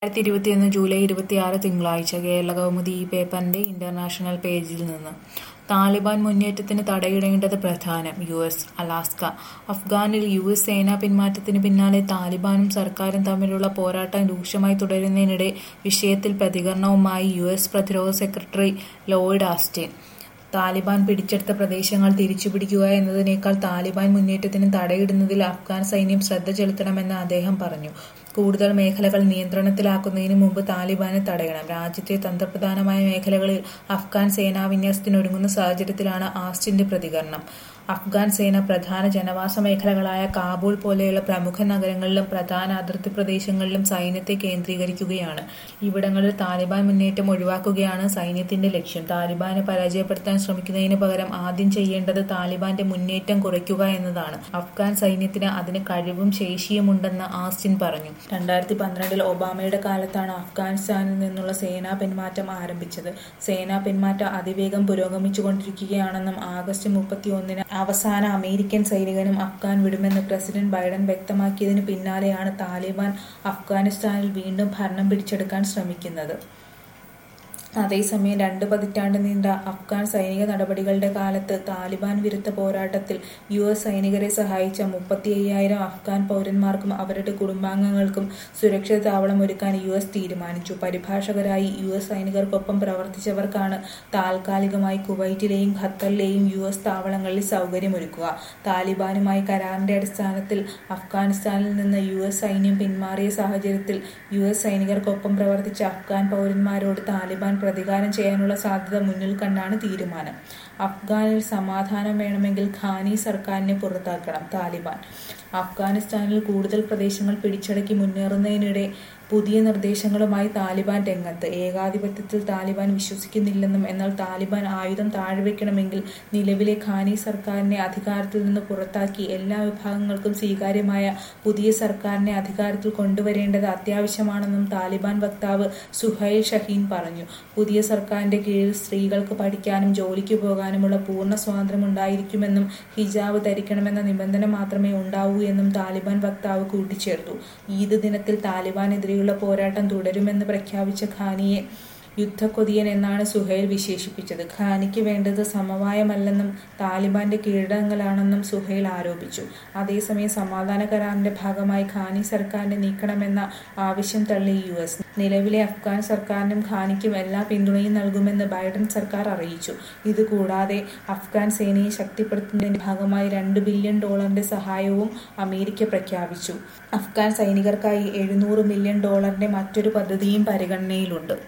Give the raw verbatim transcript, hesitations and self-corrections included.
രണ്ടായിരത്തി ഇരുപത്തിയൊന്ന് ജൂലൈ ഇരുപത്തിയാറ് തിങ്കളാഴ്ച കേരളകൗമുദി ഈ പേപ്പറിന്റെ ഇന്റർനാഷണൽ പേജിൽ നിന്ന് താലിബാൻ മുന്നേറ്റത്തിന് തടയിടേണ്ടത് പ്രധാനം യു എസ് അലാസ്ക അഫ്ഗാനിൽ യു എസ് സേനാ പിന്മാറ്റത്തിന് പിന്നാലെ താലിബാനും സർക്കാരും തമ്മിലുള്ള പോരാട്ടം രൂക്ഷമായി തുടരുന്നതിനിടെ വിഷയത്തിൽ പ്രതികരണവുമായി യു എസ് പ്രതിരോധ സെക്രട്ടറി ലോയിഡ് ആസ്റ്റിൻ. താലിബാൻ പിടിച്ചെടുത്ത പ്രദേശങ്ങൾ തിരിച്ചുപിടിക്കുക എന്നതിനേക്കാൾ താലിബാൻ മുന്നേറ്റത്തിന് തടയിടുന്നതിൽ അഫ്ഗാൻ സൈന്യം ശ്രദ്ധ ചെലുത്തണമെന്ന് അദ്ദേഹം പറഞ്ഞു. കൂടുതൽ മേഖലകൾ നിയന്ത്രണത്തിലാക്കുന്നതിന് മുമ്പ് താലിബാനെ തടയണം. രാജ്യത്തെ തന്ത്രപ്രധാനമായ മേഖലകളിൽ അഫ്ഗാൻ സേനാവിന്യാസത്തിനൊരുങ്ങുന്ന സാഹചര്യത്തിലാണ് ആസ്റ്റിന്റെ പ്രതികരണം. അഫ്ഗാൻ സേന പ്രധാന ജനവാസ മേഖലകളായ കാബൂൾ പോലെയുള്ള പ്രമുഖ നഗരങ്ങളിലും പ്രധാന അതിർത്തി പ്രദേശങ്ങളിലും സൈന്യത്തെ കേന്ദ്രീകരിക്കുകയാണ്. ഇവിടങ്ങളിൽ താലിബാൻ മുന്നേറ്റം ഒഴിവാക്കുകയാണ് സൈന്യത്തിന്റെ ലക്ഷ്യം. താലിബാനെ പരാജയപ്പെടുത്താൻ ശ്രമിക്കുന്നതിന് പകരം ആദ്യം ചെയ്യേണ്ടത് താലിബാന്റെ മുന്നേറ്റം കുറയ്ക്കുക എന്നതാണ്. അഫ്ഗാൻ സൈന്യത്തിന് അതിന് കഴിവും ശേഷിയുമുണ്ടെന്ന് ആസ്റ്റിൻ പറഞ്ഞു. രണ്ടായിരത്തി പന്ത്രണ്ടിൽ ഒബാമയുടെ കാലത്താണ് അഫ്ഗാനിസ്ഥാനിൽ നിന്നുള്ള സേനാ പിന്മാറ്റം ആരംഭിച്ചത്. സേനാ പിന്മാറ്റം അതിവേഗം പുരോഗമിച്ചുകൊണ്ടിരിക്കുകയാണെന്നും ആഗസ്റ്റ് മുപ്പത്തിയൊന്നിന് അവസാന അമേരിക്കൻ സൈനികനും അഫ്ഗാൻ വിടുമെന്ന് പ്രസിഡന്റ് ബൈഡൻ വ്യക്തമാക്കിയതിന് പിന്നാലെയാണ് താലിബാൻ അഫ്ഗാനിസ്ഥാനിൽ വീണ്ടും ഭരണം പിടിച്ചെടുക്കാൻ ശ്രമിക്കുന്നത്. അതേസമയം രണ്ട് പതിറ്റാണ്ട് നീണ്ട അഫ്ഗാൻ സൈനിക നടപടികളുടെ കാലത്ത് താലിബാൻ വിരുദ്ധ പോരാട്ടത്തിൽ യു എസ് സൈനികരെ സഹായിച്ച മുപ്പത്തി അയ്യായിരം അഫ്ഗാൻ പൗരന്മാർക്കും അവരുടെ കുടുംബാംഗങ്ങൾക്കും സുരക്ഷിത താവളം ഒരുക്കാൻ യു എസ് തീരുമാനിച്ചു. പരിഭാഷകരായി യു എസ് സൈനികർക്കൊപ്പം പ്രവർത്തിച്ചവർക്കാണ് താൽക്കാലികമായി കുവൈറ്റിലെയും ഖത്തറിലെയും യു എസ് താവളങ്ങളിൽ സൗകര്യമൊരുക്കുക. താലിബാനുമായി കരാറിന്റെ അടിസ്ഥാനത്തിൽ അഫ്ഗാനിസ്ഥാനിൽ നിന്ന് യു എസ് സൈന്യം പിന്മാറിയ സാഹചര്യത്തിൽ യു എസ് സൈനികർക്കൊപ്പം പ്രവർത്തിച്ച അഫ്ഗാൻ പൗരന്മാരോട് താലിബാൻ പ്രതികാരം ചെയ്യാനുള്ള സാധ്യത മുന്നിൽ കണ്ടാണ് തീരുമാനം. അഫ്ഗാനിൽ സമാധാനം വേണമെങ്കിൽ ഘാനി സർക്കാരിനെ പുറത്താക്കണം താലിബാൻ. അഫ്ഗാനിസ്ഥാനിൽ കൂടുതൽ പ്രദേശങ്ങൾ പിടിച്ചടക്കി മുന്നേറുന്നതിനിടെ പുതിയ നിർദ്ദേശങ്ങളുമായി താലിബാൻ രംഗത്ത്. ഏകാധിപത്യത്തിൽ താലിബാൻ വിശ്വസിക്കുന്നില്ലെന്നും എന്നാൽ താലിബാൻ ആയുധം താഴ്വെക്കണമെങ്കിൽ നിലവിലെ ഘാനി സർക്കാരിനെ അധികാരത്തിൽ നിന്ന് പുറത്താക്കി എല്ലാ വിഭാഗങ്ങൾക്കും സ്വീകാര്യമായ പുതിയ സർക്കാരിനെ അധികാരത്തിൽ കൊണ്ടുവരേണ്ടത് അത്യാവശ്യമാണെന്നും താലിബാൻ വക്താവ് സുഹൈൽ ഷഹീൻ പറഞ്ഞു. പുതിയ സർക്കാരിന്റെ കീഴിൽ സ്ത്രീകൾക്ക് പഠിക്കാനും ജോലിക്ക് പോകാനുമുള്ള പൂർണ്ണ സ്വാതന്ത്ര്യം ഉണ്ടായിരിക്കുമെന്നും ഹിജാബ് ധരിക്കണമെന്ന നിബന്ധന മാത്രമേ ഉണ്ടാവൂ എന്നും താലിബാൻ വക്താവ് കൂട്ടിച്ചേർത്തു. ഈദ് ദിനത്തിൽ താലിബാനെതിരെ പോരാട്ടം തുടരുമെന്ന് പ്രഖ്യാപിച്ച ഘാനിയെ യുദ്ധക്കൊതിയൻ എന്നാണ് സുഹൈൽ വിശേഷിപ്പിച്ചത്. ഘാനിക്ക് വേണ്ടത് സമവായമല്ലെന്നും താലിബാന്റെ കീഴടങ്ങലാണെന്നും സുഹൈൽ ആരോപിച്ചു. അതേസമയം സമാധാന കരാറിന്റെ ഭാഗമായി ഘാനി സർക്കാരിനെ നീക്കണമെന്ന ആവശ്യം തള്ളി യു എസ്. നിലവിലെ അഫ്ഗാൻ സർക്കാരിനും ഘാനിക്കും എല്ലാ പിന്തുണയും നൽകുമെന്ന് ബൈഡൻ സർക്കാർ അറിയിച്ചു. ഇതുകൂടാതെ അഫ്ഗാൻ സേനയെ ശക്തിപ്പെടുത്തുന്നതിന്റെ ഭാഗമായി രണ്ട് ബില്യൺ ഡോളറിന്റെ സഹായവും അമേരിക്ക പ്രഖ്യാപിച്ചു. അഫ്ഗാൻ സൈനികർക്കായി എഴുന്നൂറ് മില്യൺ ഡോളറിന്റെ മറ്റൊരു പദ്ധതിയും പരിഗണനയിലുണ്ട്.